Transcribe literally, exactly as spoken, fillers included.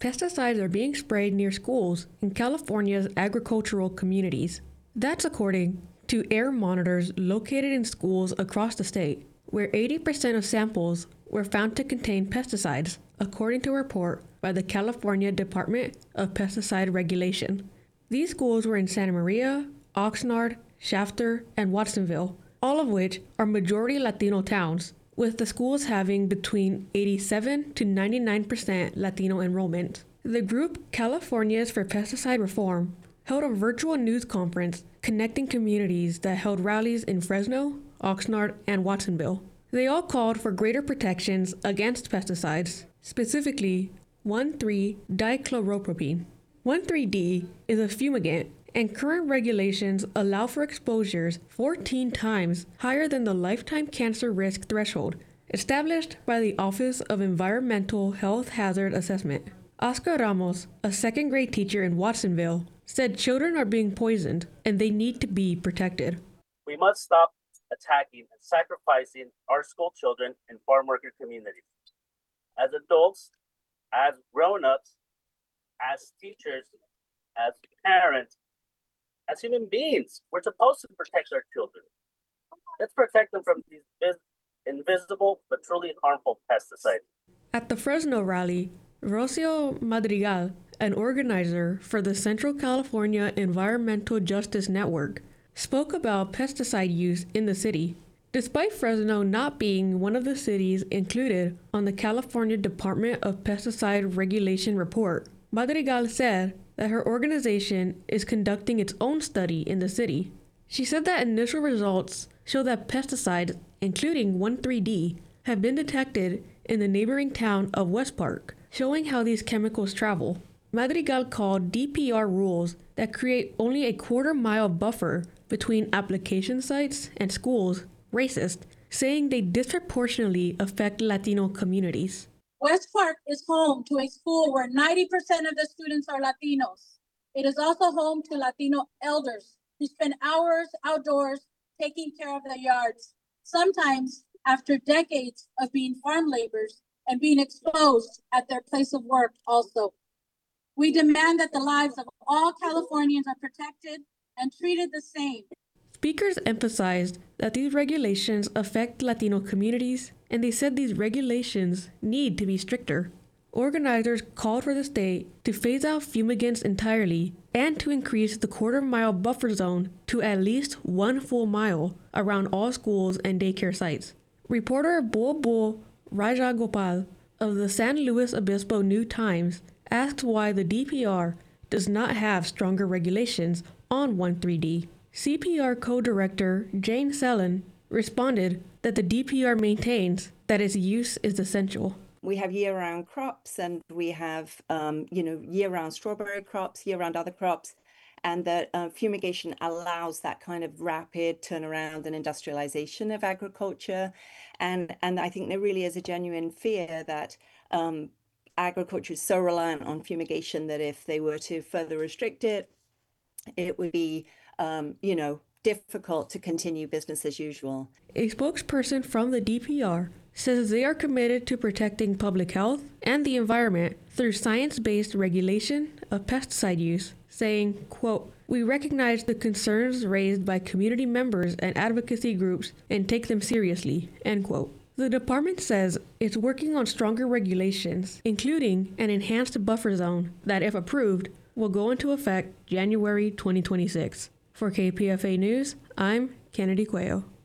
pesticides are being sprayed near schools in California's agricultural communities. That's according to air monitors located in schools across the state, where eighty percent of samples were found to contain pesticides, according to a report by the California Department of Pesticide Regulation. These schools were in Santa Maria, Oxnard, Shafter, and Watsonville, all of which are majority Latino towns, with the schools having between eighty-seven to ninety-nine percent Latino enrollment. The group Californians for Pesticide Reform held a virtual news conference connecting communities that held rallies in Fresno, Oxnard, and Watsonville. They all called for greater protections against pesticides, specifically one three dichloropropene. one three D is a fumigant, and current regulations allow for exposures fourteen times higher than the lifetime cancer risk threshold established by the Office of Environmental Health Hazard Assessment. Oscar Ramos, a second grade teacher in Watsonville, said children are being poisoned and they need to be protected. We must stop attacking and sacrificing our school children in farm worker communities. As adults, as grown-ups, as teachers, as parents, as human beings, we're supposed to protect our children. Let's protect them from these vis- invisible but truly harmful pesticides. At the Fresno rally, Rocio Madrigal, an organizer for the Central California Environmental Justice Network, spoke about pesticide use in the city. Despite Fresno not being one of the cities included on the California Department of Pesticide Regulation report, Madrigal said that her organization is conducting its own study in the city. She said that initial results show that pesticides, including one three D, have been detected in the neighboring town of West Park, showing how these chemicals travel. Madrigal called D P R rules that create only a quarter mile buffer between application sites and schools racist, saying they disproportionately affect Latino communities. West Park is home to a school where ninety percent of the students are Latinos. It is also home to Latino elders who spend hours outdoors taking care of their yards, sometimes after decades of being farm laborers and being exposed at their place of work also. We demand that the lives of all Californians are protected and treated the same. Speakers emphasized that these regulations affect Latino communities, and they said these regulations need to be stricter. Organizers called for the state to phase out fumigants entirely and to increase the quarter-mile buffer zone to at least one full mile around all schools and daycare sites. Reporter Bulbul Rajagopal of the San Luis Obispo New Times asked why the D P R does not have stronger regulations on one three D. C P R co-director Jane Sellen responded that the D P R maintains that its use is essential. We have year-round crops, and we have, um, you know, year-round strawberry crops, year-round other crops, and that uh, fumigation allows that kind of rapid turnaround and industrialization of agriculture. And, and I think there really is a genuine fear that um, agriculture is so reliant on fumigation that if they were to further restrict it, it would be, um, you know, difficult to continue business as usual. A spokesperson from the D P R says they are committed to protecting public health and the environment through science-based regulation of pesticide use, saying, quote, "We recognize the concerns raised by community members and advocacy groups and take them seriously," end quote. The department says it's working on stronger regulations, including an enhanced buffer zone that, if approved, will go into effect January twenty twenty-six. For K P F A News, I'm Kennedy Cuello.